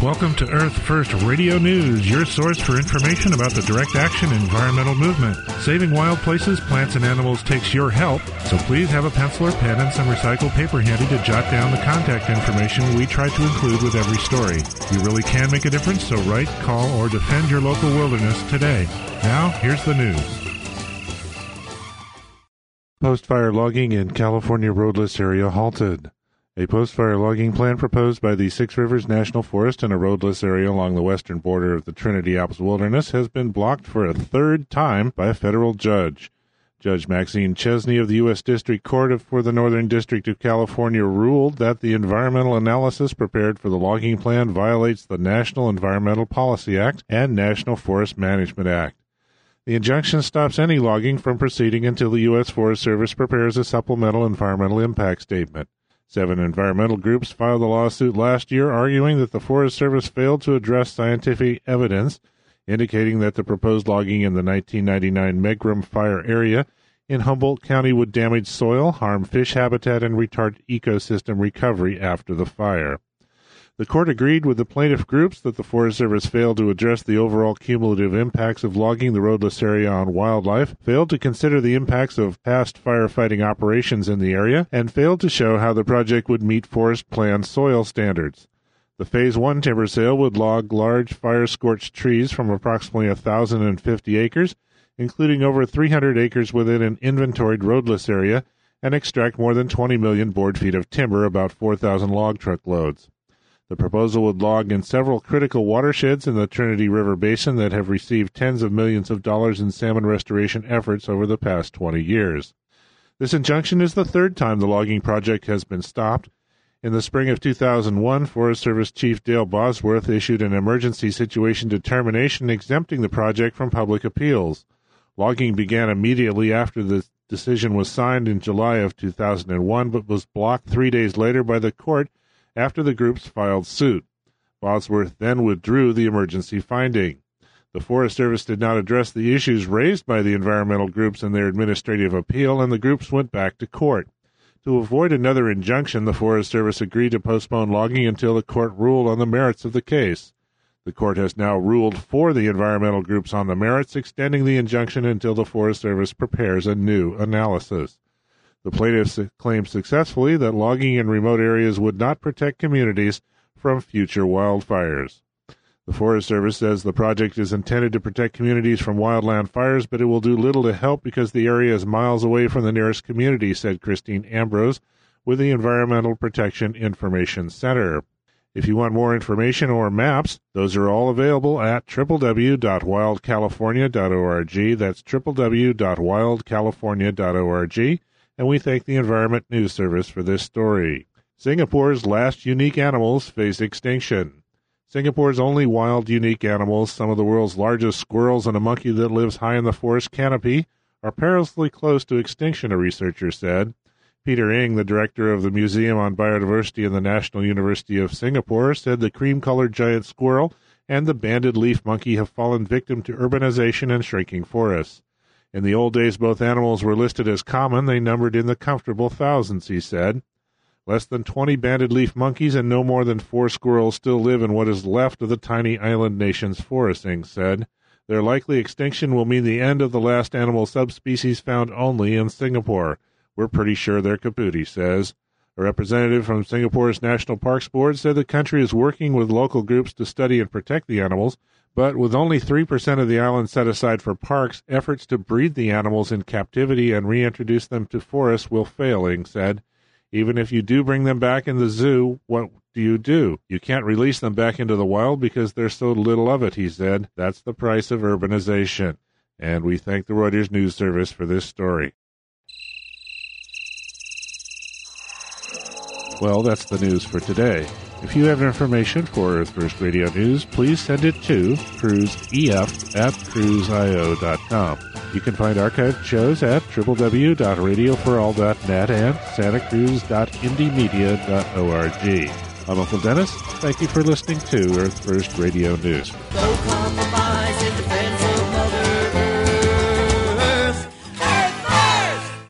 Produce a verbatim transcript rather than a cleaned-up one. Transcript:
Welcome to Earth First Radio News, your source for information about the direct action environmental movement. Saving wild places, plants, and animals takes your help, so please have a pencil or pen and some recycled paper handy to jot down the contact information we try to include with every story. You really can make a difference, so write, call, or defend your local wilderness today. Now, here's the news. Post-fire logging in California roadless area halted. A post-fire logging plan proposed by the Six Rivers National Forest in a roadless area along the western border of the Trinity Alps Wilderness has been blocked for a third time by a federal judge. Judge Maxine Chesney of the U S District Court for the Northern District of California ruled that the environmental analysis prepared for the logging plan violates the National Environmental Policy Act and National Forest Management Act. The injunction stops any logging from proceeding until the U S Forest Service prepares a supplemental environmental impact statement. Seven environmental groups filed a lawsuit last year arguing that the Forest Service failed to address scientific evidence indicating that the proposed logging in the nineteen ninety-nine Megram fire area in Humboldt County would damage soil, harm fish habitat, and retard ecosystem recovery after the fire. The court agreed with the plaintiff groups that the Forest Service failed to address the overall cumulative impacts of logging the roadless area on wildlife, failed to consider the impacts of past firefighting operations in the area, and failed to show how the project would meet forest plan soil standards. The Phase one timber sale would log large fire-scorched trees from approximately one thousand fifty acres, including over three hundred acres within an inventoried roadless area, and extract more than twenty million board feet of timber, about four thousand log truck loads. The proposal would log in several critical watersheds in the Trinity River Basin that have received tens of millions of dollars in salmon restoration efforts over the past twenty years. This injunction is the third time the logging project has been stopped. In the spring of two thousand one, Forest Service Chief Dale Bosworth issued an emergency situation determination exempting the project from public appeals. Logging began immediately after the decision was signed in July of two thousand one, but was blocked three days later by the court after the groups filed suit. Bosworth then withdrew the emergency finding. The Forest Service did not address the issues raised by the environmental groups in their administrative appeal, and the groups went back to court. To avoid another injunction, the Forest Service agreed to postpone logging until the court ruled on the merits of the case. The court has now ruled for the environmental groups on the merits, extending the injunction until the Forest Service prepares a new analysis. The plaintiffs claimed successfully that logging in remote areas would not protect communities from future wildfires. The Forest Service says the project is intended to protect communities from wildland fires, but it will do little to help because the area is miles away from the nearest community, said Christine Ambrose with the Environmental Protection Information Center. If you want more information or maps, those are all available at w w w dot wild california dot org. That's w w w dot wild california dot org. And we thank the Environment News Service for this story. Singapore's last unique animals face extinction. Singapore's only wild unique animals, some of the world's largest squirrels and a monkey that lives high in the forest canopy, are perilously close to extinction, a researcher said. Peter Ng, the director of the Museum on Biodiversity in the National University of Singapore, said the cream-colored giant squirrel and the banded leaf monkey have fallen victim to urbanization and shrinking forests. In the old days, both animals were listed as common. They numbered in the comfortable thousands, he said. Less than twenty banded leaf monkeys and no more than four squirrels still live in what is left of the tiny island nation's forest, Ng said. Their likely extinction will mean the end of the last animal subspecies found only in Singapore. We're pretty sure they're kaput, he says. A representative from Singapore's National Parks Board said the country is working with local groups to study and protect the animals, but with only three percent of the island set aside for parks, efforts to breed the animals in captivity and reintroduce them to forests will fail, Ng said. Even if you do bring them back in the zoo, what do you do? You can't release them back into the wild because there's so little of it, he said. That's the price of urbanization. And we thank the Reuters News Service for this story. Well, that's the news for today. If you have information for Earth First Radio News, please send it to cruiseef at cruise i o dot com. You can find archived shows at w w w dot radio for all dot net and santa cruz dot indie media dot org. I'm Uncle Dennis. Thank you for listening to Earth First Radio News.